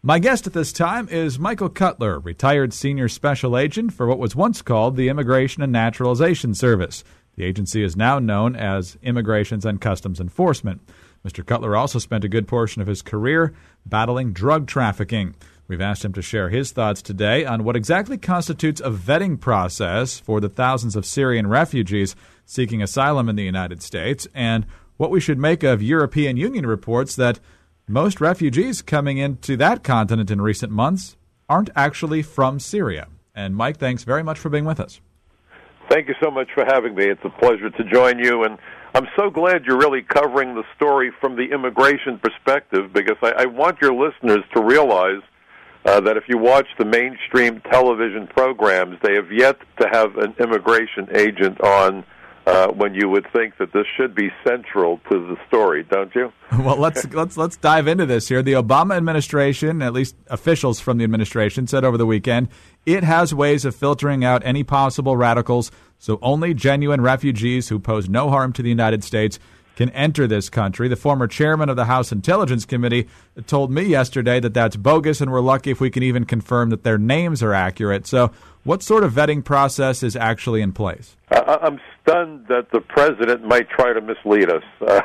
My guest at this time is Michael Cutler, retired senior special agent for what was once called the Immigration and Naturalization Service. The agency is now known as Immigrations and Customs Enforcement. Mr. Cutler also spent a good portion of his career battling drug trafficking. We've asked him to share his thoughts today on what exactly constitutes a vetting process for the thousands of Syrian refugees seeking asylum in the United States, and what we should make of European Union reports that most refugees coming into that continent in recent months aren't actually from Syria. And Mike, thanks very much for being with us. Thank you so much for having me. It's a pleasure to join you, and I'm so glad you're really covering the story from the immigration perspective, because I want your listeners to realize that if you watch the mainstream television programs, they have yet to have an immigration agent on when you would think that this should be central to the story, don't you? Well, let's dive into this here. The Obama administration, at least officials from the administration, said over the weekend it has ways of filtering out any possible radicals, so only genuine refugees who pose no harm to the United States can enter this country. The former chairman of the House Intelligence Committee told me yesterday that that's bogus, and we're lucky if we can even confirm that their names are accurate. So what sort of vetting process is actually in place? I'm stunned that the president might try to mislead us.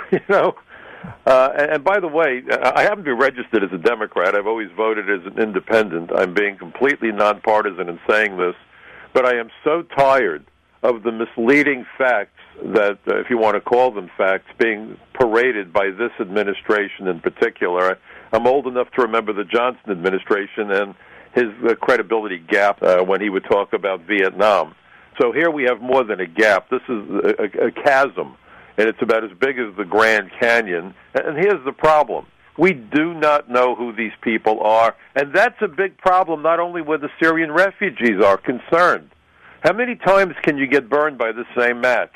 And by the way, I happen to be registered as a Democrat. I've always voted as an independent. I'm being completely nonpartisan in saying this, but I am so tired of the misleading facts that, if you want to call them facts, being paraded by this administration in particular. I'm old enough to remember the Johnson administration and his credibility gap when he would talk about Vietnam. So here we have more than a gap. This is a chasm, and it's about as big as the Grand Canyon. And here's the problem. We do not know who these people are, and that's a big problem not only where the Syrian refugees are concerned. How many times can you get burned by the same match?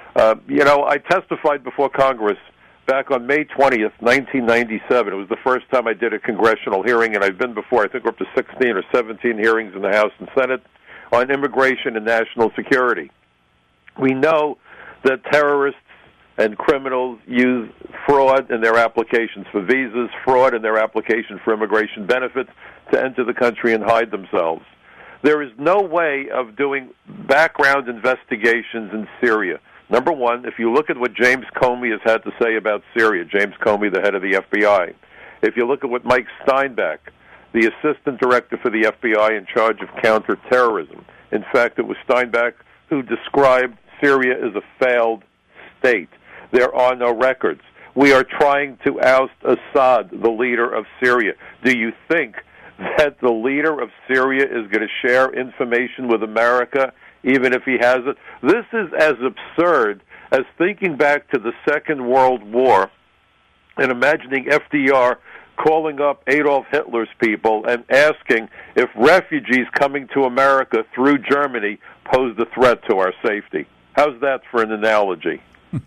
I testified before Congress back on May 20th, 1997. It was the first time I did a congressional hearing, and I've been before, I think we're up to 16 or 17 hearings in the House and Senate on immigration and national security. We know that terrorists and criminals use fraud in their applications for visas, fraud in their application for immigration benefits to enter the country and hide themselves. There is no way of doing background investigations in Syria. Number one, if you look at what James Comey has had to say about Syria, James Comey, the head of the FBI, if you look at what Mike Steinbeck, the assistant director for the FBI in charge of counterterrorism, in fact, it was Steinbeck who described Syria as a failed state. There are no records. We are trying to oust Assad, the leader of Syria. Do you think that the leader of Syria is going to share information with America, even if he has it? This is as absurd as thinking back to the Second World War and imagining FDR calling up Adolf Hitler's people and asking if refugees coming to America through Germany posed a threat to our safety. How's that for an analogy?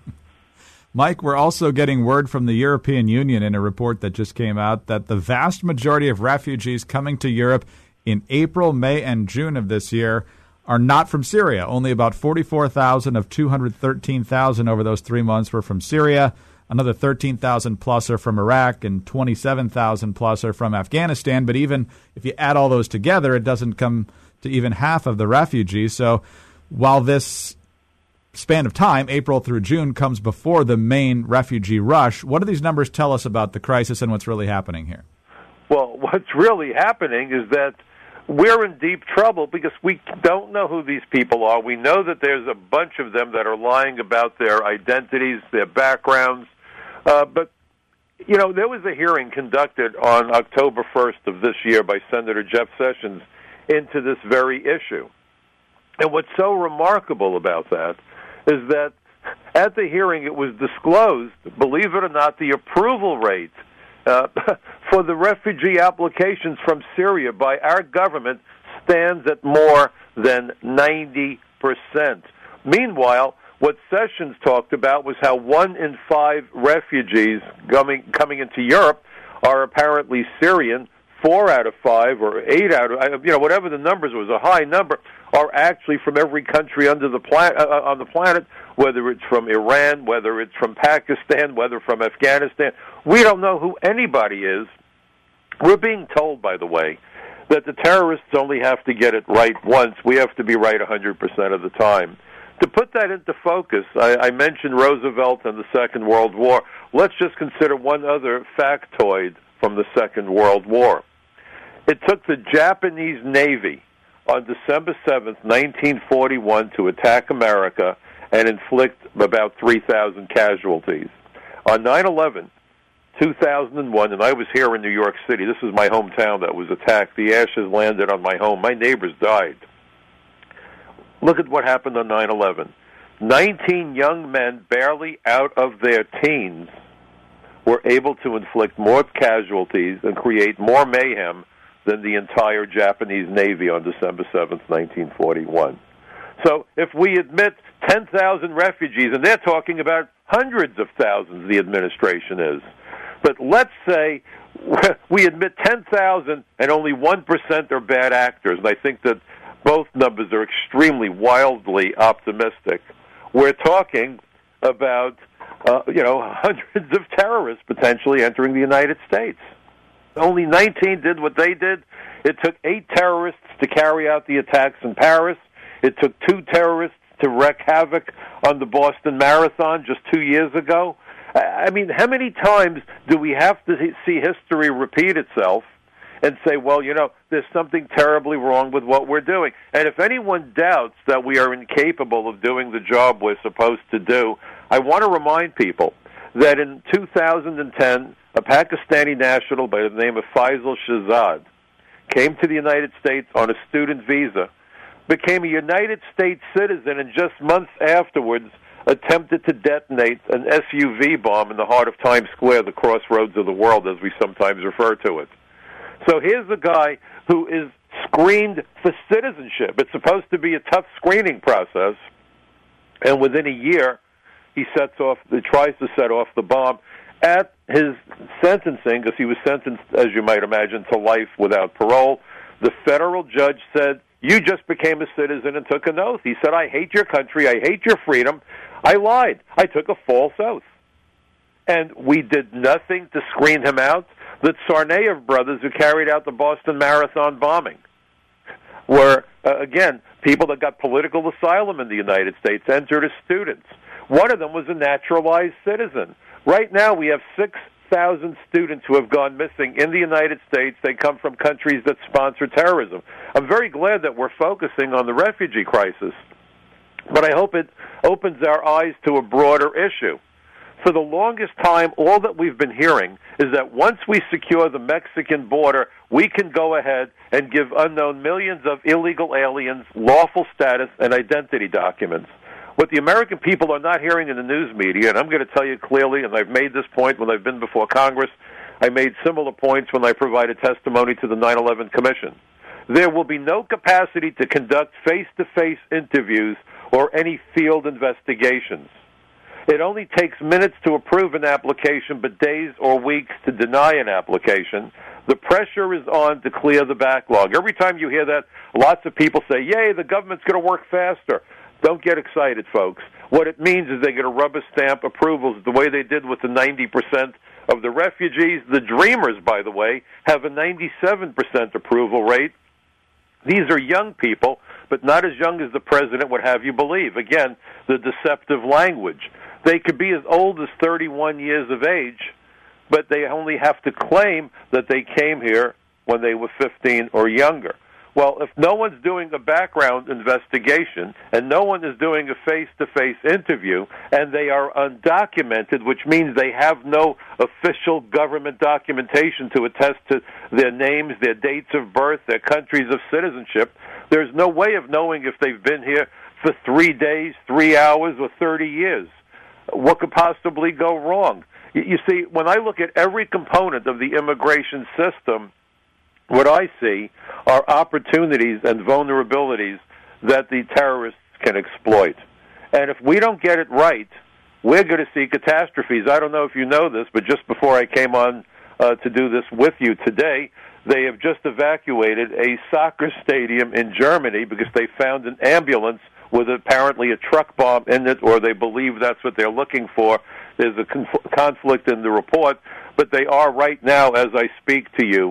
Mike, we're also getting word from the European Union in a report that just came out that the vast majority of refugees coming to Europe in April, May, and June of this year are not from Syria. Only about 44,000 of 213,000 over those 3 months were from Syria. Another 13,000 plus are from Iraq, and 27,000 plus are from Afghanistan. But even if you add all those together, it doesn't come to even half of the refugees. So while this span of time, April through June, comes before the main refugee rush, what do these numbers tell us about the crisis and what's really happening here? Well, what's really happening is that we're in deep trouble because we don't know who these people are. We know that there's a bunch of them that are lying about their identities, their backgrounds. But there was a hearing conducted on October 1st of this year by Senator Jeff Sessions into this very issue. And what's so remarkable about that is that at the hearing it was disclosed, believe it or not, the approval rate for the refugee applications from Syria by our government stands at more than 90%. Meanwhile, what Sessions talked about was how 1 in 5 refugees coming into Europe are apparently Syrian. 4 out of 5 or 8 out of, whatever the numbers was, a high number, are actually from every country under the on the planet, whether it's from Iran, whether it's from Pakistan, whether from Afghanistan. We don't know who anybody is, We're being told, by the way, that the terrorists only have to get it right once. We have to be right 100% of the time. To put that into focus, I mentioned Roosevelt and the Second World War. Let's just consider one other factoid from the Second World War. It took the Japanese Navy on December 7th, 1941, to attack America and inflict about 3,000 casualties. On 9/11, 2001, and I was here in New York City. This is my hometown that was attacked. The ashes landed on my home. My neighbors died. Look at what happened on 9/11. 19 young men, barely out of their teens, were able to inflict more casualties and create more mayhem than the entire Japanese Navy on December 7th, 1941. So if we admit 10,000 refugees, and they're talking about hundreds of thousands, the administration is, but let's say we admit 10,000 and only 1% are bad actors, and I think that both numbers are extremely wildly optimistic. We're talking about, hundreds of terrorists potentially entering the United States. Only 19 did what they did. It took 8 terrorists to carry out the attacks in Paris. It took 2 terrorists to wreak havoc on the Boston Marathon just 2 years ago. I mean, how many times do we have to see history repeat itself and say, well, there's something terribly wrong with what we're doing? And if anyone doubts that we are incapable of doing the job we're supposed to do, I want to remind people that in 2010, a Pakistani national by the name of Faisal Shahzad came to the United States on a student visa, became a United States citizen, and just months afterwards attempted to detonate an SUV bomb in the heart of Times Square, the crossroads of the world, as we sometimes refer to it. So here's a guy who is screened for citizenship. It's supposed to be a tough screening process, and within a year, he tries to set off the bomb. At his sentencing, because he was sentenced, as you might imagine, to life without parole, the federal judge said, you just became a citizen and took an oath. He said, I hate your country, I hate your freedom. I lied. I took a false oath. And we did nothing to screen him out. The Tsarnaev brothers, who carried out the Boston Marathon bombing, were, again, people that got political asylum in the United States, entered as students. One of them was a naturalized citizen. Right now, we have 6,000 students who have gone missing in the United States. They come from countries that sponsor terrorism. I'm very glad that we're focusing on the refugee crisis, but I hope it opens our eyes to a broader issue. For the longest time, all that we've been hearing is that once we secure the Mexican border, we can go ahead and give unknown millions of illegal aliens lawful status and identity documents. What the American people are not hearing in the news media, and I'm going to tell you clearly, and I've made this point when I've been before Congress, I made similar points when I provided testimony to the 9/11 Commission. There will be no capacity to conduct face-to-face interviews or any field investigations. It only takes minutes to approve an application, but days or weeks to deny an application. The pressure is on to clear the backlog. Every time you hear that, lots of people say, yay, the government's going to work faster. Don't get excited, folks. What it means is they're going to rubber stamp approvals the way they did with the 90% of the refugees. The Dreamers, by the way, have a 97% approval rate. These are young people, but not as young as the president would have you believe. Again, the deceptive language. They could be as old as 31 years of age, but they only have to claim that they came here when they were 15 or younger. Well, if no one's doing a background investigation and no one is doing a face-to-face interview and they are undocumented, which means they have no official government documentation to attest to their names, their dates of birth, their countries of citizenship, there's no way of knowing if they've been here for 3 days, 3 hours, or 30 years. What could possibly go wrong? You see, when I look at every component of the immigration system, what I see are opportunities and vulnerabilities that the terrorists can exploit. And if we don't get it right, we're going to see catastrophes. I don't know if you know this, but just before I came on to do this with you today, they have just evacuated a soccer stadium in Germany because they found an ambulance with apparently a truck bomb in it, or they believe that's what they're looking for. There's a conflict in the report, but they are right now, as I speak to you,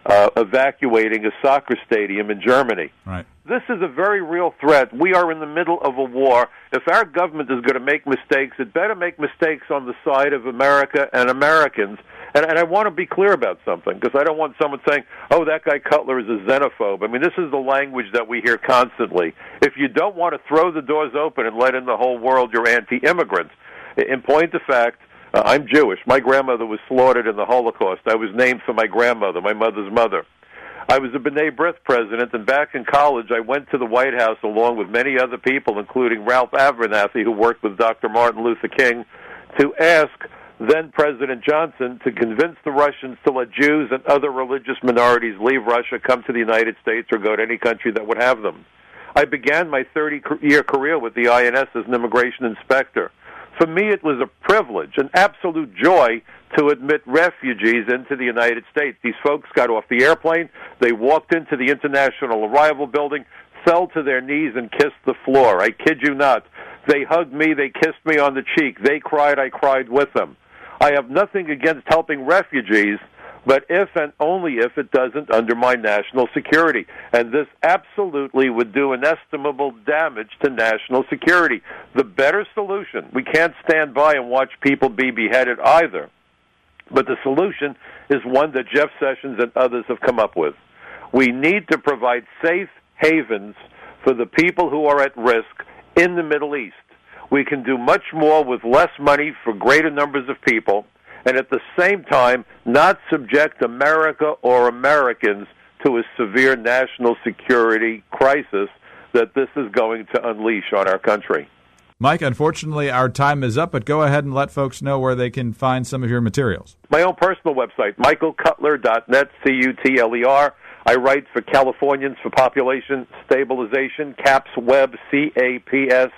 evacuating a soccer stadium in Germany. Right. This is a very real threat. We are in the middle of a war. If our government is going to make mistakes, it better make mistakes on the side of America and Americans. And I want to be clear about something, because I don't want someone saying, oh, that guy Cutler is a xenophobe. I mean, this is the language that we hear constantly. If you don't want to throw the doors open and let in the whole world, you're anti-immigrant. In point of fact, I'm Jewish. My grandmother was slaughtered in the Holocaust. I was named for my grandmother, my mother's mother. I was a B'nai B'rith president, and back in college, I went to the White House along with many other people, including Ralph Abernathy, who worked with Dr. Martin Luther King, to ask then-President Johnson to convince the Russians to let Jews and other religious minorities leave Russia, come to the United States, or go to any country that would have them. I began my 30-year career with the INS as an immigration inspector. For me, it was a privilege, an absolute joy to admit refugees into the United States. These folks got off the airplane, they walked into the International Arrival Building, fell to their knees and kissed the floor. I kid you not. They hugged me, they kissed me on the cheek, they cried, I cried with them. I have nothing against helping refugees, but if and only if it doesn't undermine national security. And this absolutely would do inestimable damage to national security. The better solution, we can't stand by and watch people be beheaded either, but the solution is one that Jeff Sessions and others have come up with. We need to provide safe havens for the people who are at risk in the Middle East. We can do much more with less money for greater numbers of people, and at the same time not subject America or Americans to a severe national security crisis that this is going to unleash on our country. Mike, unfortunately, our time is up, but go ahead and let folks know where they can find some of your materials. My own personal website, michaelcutler.net, C-U-T-L-E-R. I write for Californians for Population Stabilization, CAPS Web, C-A-P-S,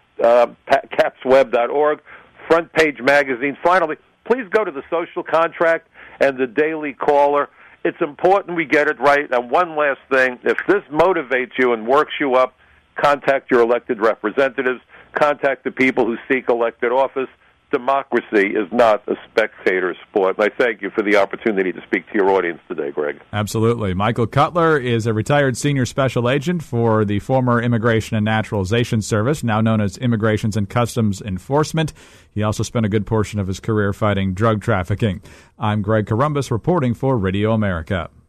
capsweb.org, Front Page Magazine. Finally, please go to The Social Contract and The Daily Caller. It's important we get it right. And one last thing, if this motivates you and works you up, contact your elected representatives, contact the people who seek elected office. Democracy is not a spectator sport. And I thank you for the opportunity to speak to your audience today, Greg. Absolutely. Michael Cutler is a retired senior special agent for the former Immigration and Naturalization Service, now known as Immigrations and Customs Enforcement. He also spent a good portion of his career fighting drug trafficking. I'm Greg Corombos reporting for Radio America.